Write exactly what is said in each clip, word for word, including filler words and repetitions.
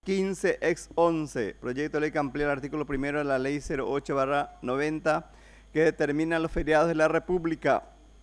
quince ex once, proyecto de ley que amplía el artículo primero de la ley cero ocho barra noventa que determina los feriados de la República.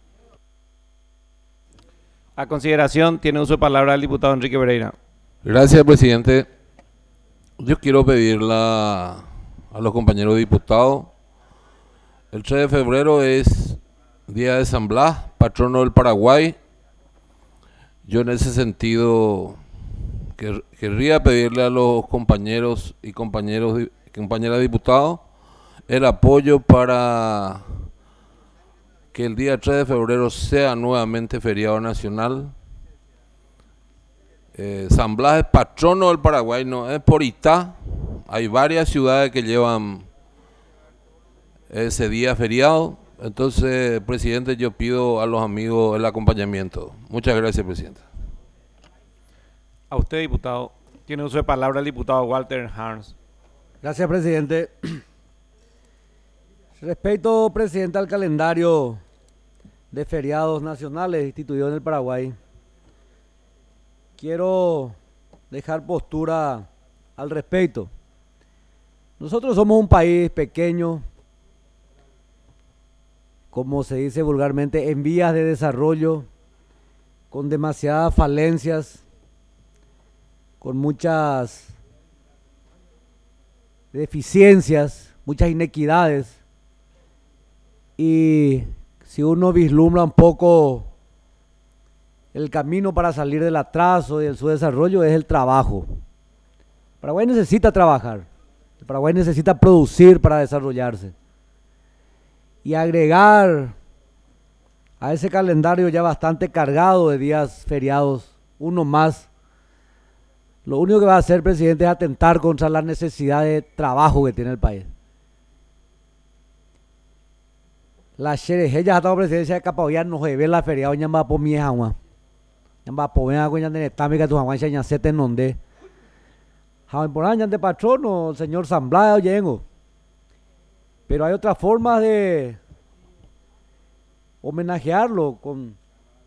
A consideración, tiene uso de palabra el diputado Enrique Pereira. Gracias, presidente. Yo quiero pedirle a los compañeros diputados, el tres de febrero es Día de San Blas, patrono del Paraguay. Yo en ese sentido quer, querría pedirle a los compañeros y compañeros, compañeras diputados el apoyo para que el día tres de febrero sea nuevamente feriado nacional. Eh, San Blas es patrono del Paraguay, no es por Itá. Hay varias ciudades que llevan ese día feriado. Entonces, presidente, yo pido a los amigos el acompañamiento. Muchas gracias, presidente. A usted, diputado. Tiene uso de palabra el diputado Walter Harms. Gracias, presidente. Respecto, presidente, al calendario de feriados nacionales instituido en el Paraguay, quiero dejar postura al respecto. Nosotros somos un país pequeño, como se dice vulgarmente, en vías de desarrollo, con demasiadas falencias, con muchas deficiencias, muchas inequidades. Y si uno vislumbra un poco el camino para salir del atraso y del subdesarrollo, es el trabajo. Paraguay necesita trabajar, el Paraguay necesita producir para desarrollarse. Y agregar a ese calendario ya bastante cargado de días feriados, uno más, lo único que va a hacer, presidente, es atentar contra la necesidad de trabajo que tiene el país. La xereje ya está presidencia de Capaoya no se ve la feriado ya va por mi agua. Ya va por mi agua ya de támica tu agua ya se te nonde. Javi por año de patrono, el señor San Blas llego. Pero hay otras formas de homenajearlo con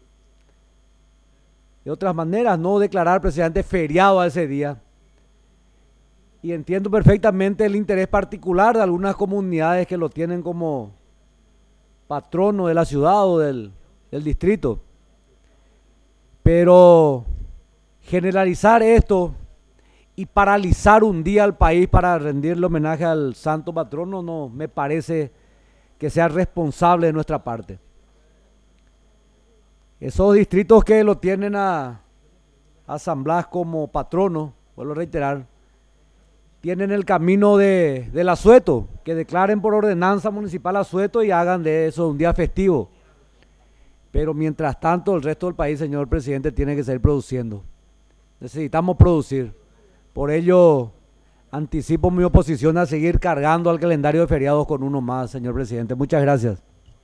de otras maneras, no declarar, presidente, feriado a ese día. Y entiendo perfectamente el interés particular de algunas comunidades que lo tienen como patrono de la ciudad o del, del distrito. Pero generalizar esto y paralizar un día al país para rendirle homenaje al santo patrono no me parece que sea responsable de nuestra parte. Esos distritos que lo tienen a, a San Blas como patrono, vuelvo a reiterar, tienen el camino de, del asueto, que declaren por ordenanza municipal asueto y hagan de eso un día festivo. Pero mientras tanto el resto del país, señor presidente, tiene que seguir produciendo. Necesitamos producir. Por ello, anticipo mi oposición a seguir cargando al calendario de feriados con uno más, señor presidente. Muchas gracias.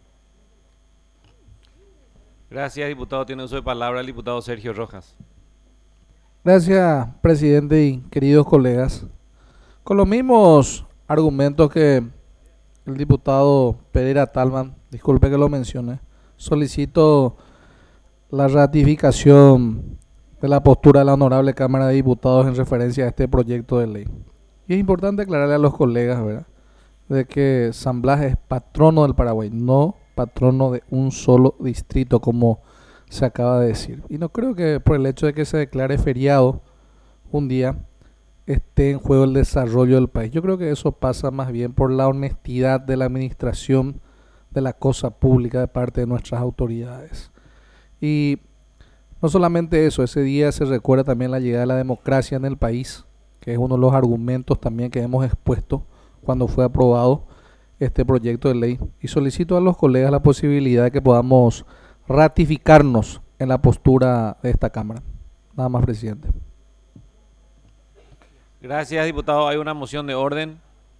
Gracias, diputado. Tiene uso de palabra el diputado Sergio Rojas. Gracias, presidente y queridos colegas. Con los mismos argumentos que el diputado Pereira Talman, disculpe que lo mencione, solicito la ratificación de la postura de la Honorable Cámara de Diputados en referencia a este proyecto de ley. Y es importante aclararle a los colegas, ¿verdad?, de que San Blas es patrono del Paraguay, no patrono de un solo distrito, como se acaba de decir. Y no creo que por el hecho de que se declare feriado un día esté en juego el desarrollo del país. Yo creo que eso pasa más bien por la honestidad de la administración de la cosa pública de parte de nuestras autoridades. Y no solamente eso, ese día se recuerda también la llegada de la democracia en el país, que es uno de los argumentos también que hemos expuesto cuando fue aprobado este proyecto de ley. Y solicito a los colegas la posibilidad de que podamos ratificarnos en la postura de esta Cámara. Nada más, presidente. Gracias, diputado. Hay una moción de orden.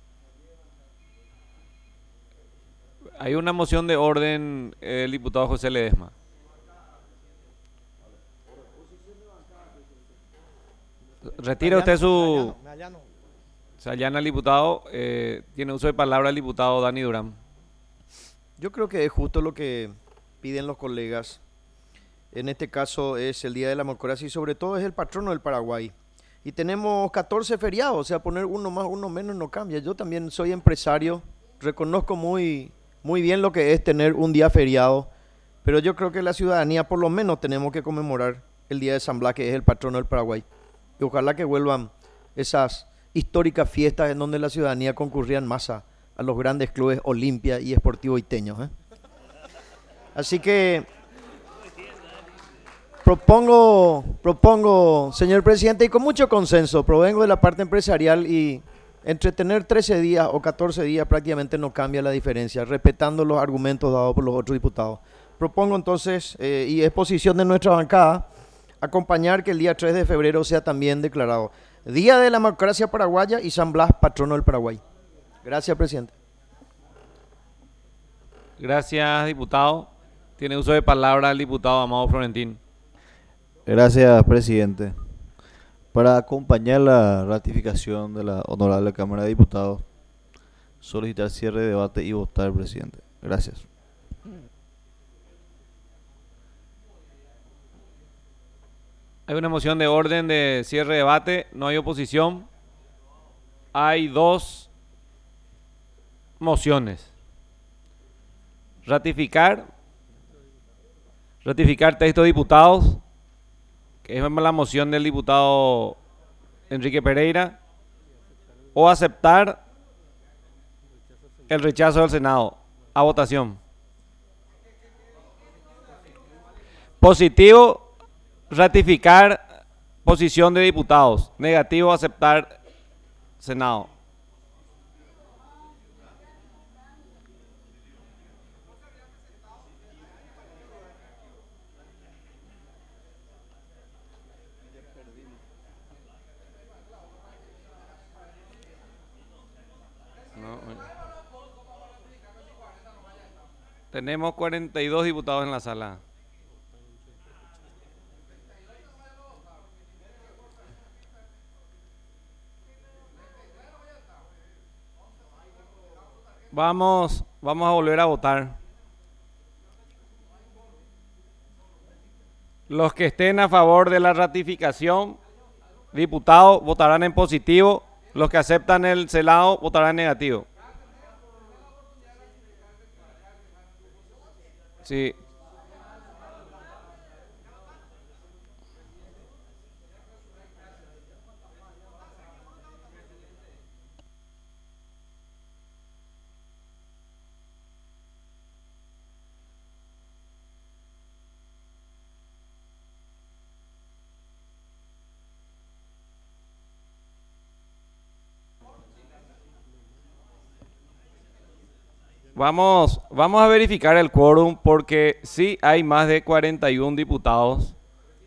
Hay una moción de orden, el diputado José Ledesma. Retira usted su... Se allana el diputado. Eh, tiene uso de palabra el diputado Dani Durán. Yo creo que es justo lo que piden los colegas. En este caso es el Día de la Democracia y sobre todo es el patrono del Paraguay. Y tenemos catorce feriados, o sea, poner uno más, uno menos no cambia. Yo también soy empresario, reconozco muy, muy bien lo que es tener un día feriado, pero yo creo que la ciudadanía por lo menos tenemos que conmemorar el Día de San Blas, que es el patrono del Paraguay. Y ojalá que vuelvan esas históricas fiestas en donde la ciudadanía concurría en masa a los grandes clubes Olimpia y Sportivo Iteño, ¿eh? Así que propongo, propongo, señor presidente, y con mucho consenso, provengo de la parte empresarial y entre tener trece días o catorce días prácticamente no cambia la diferencia, respetando los argumentos dados por los otros diputados. Propongo entonces, eh, y es posición de nuestra bancada, acompañar que el día tres de febrero sea también declarado Día de la Democracia Paraguaya y San Blas, patrono del Paraguay. Gracias, presidente. Gracias, diputado. Tiene uso de palabra el diputado Amado Florentín. Gracias, presidente. Para acompañar la ratificación de la Honorable Cámara de Diputados, solicitar cierre de debate y votar, presidente. Gracias. Hay una moción de orden de cierre de debate, no hay oposición. Hay dos mociones. Ratificar, ratificar texto de diputados, que es la moción del diputado Enrique Pereira, o aceptar el rechazo del Senado. A votación. Positivo, ratificar posición de diputados. Negativo, aceptar Senado. Tenemos cuarenta y dos diputados en la sala. Vamos, vamos a volver a votar. Los que estén a favor de la ratificación, diputados, votarán en positivo. Los que aceptan el celado, votarán en negativo. Sí. Vamos, vamos a verificar el quórum porque sí hay más de cuarenta y uno diputados.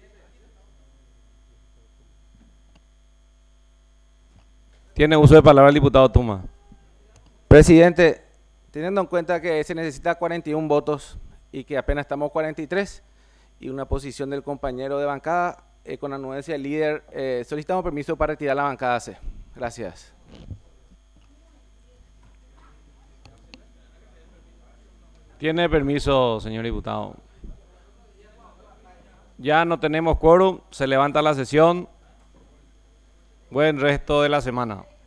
Tiene uso de palabra el diputado Tuma. Presidente, teniendo en cuenta que se necesita cuarenta y uno votos y que apenas estamos cuarenta y tres y una posición del compañero de bancada, eh, con anuencia del líder, eh, solicitamos permiso para retirar la bancada C. Gracias. Tiene permiso, señor diputado. Ya no tenemos quórum, se levanta la sesión. Buen resto de la semana.